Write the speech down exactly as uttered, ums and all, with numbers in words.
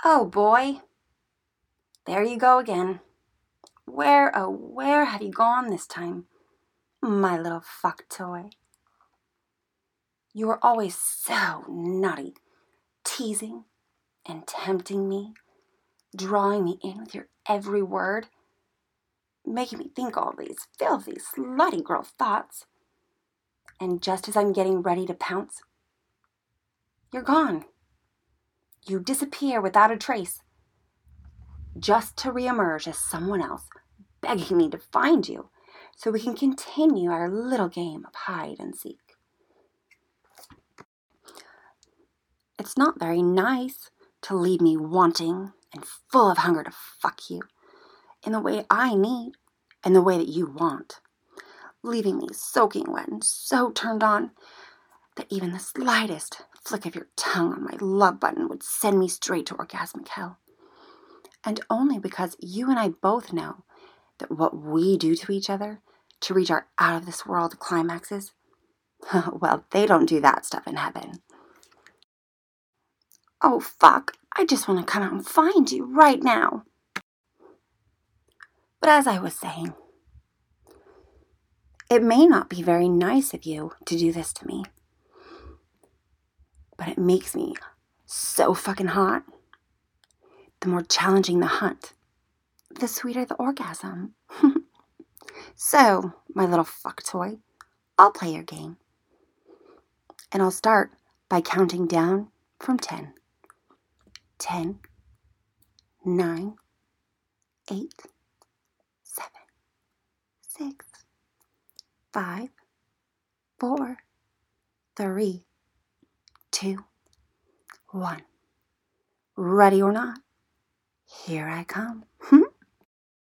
Oh boy, there you go again. Where, oh, where have you gone this time, my little fuck toy? You were always so naughty, teasing and tempting me, drawing me in with your every word, making me think all these filthy, slutty girl thoughts. And just as I'm getting ready to pounce, you're gone. You disappear without a trace, just to reemerge as someone else, begging me to find you so we can continue our little game of hide and seek. It's not very nice to leave me wanting and full of hunger to fuck you in the way I need and the way that you want, leaving me soaking wet and so turned on that even the slightest flick of your tongue on my love button would send me straight to orgasmic hell. And only because you and I both know that what we do to each other to reach our out-of-this-world climaxes, well, they don't do that stuff in heaven. Oh, fuck, I just want to come out and find you right now. But as I was saying, it may not be very nice of you to do this to me, but it makes me so fucking hot. The more challenging the hunt, the sweeter the orgasm. So, my little fuck toy, I'll play your game. And I'll start by counting down from ten. Ten, nine, eight, seven, six, five, four, three, two, one. Ready or not, here I come.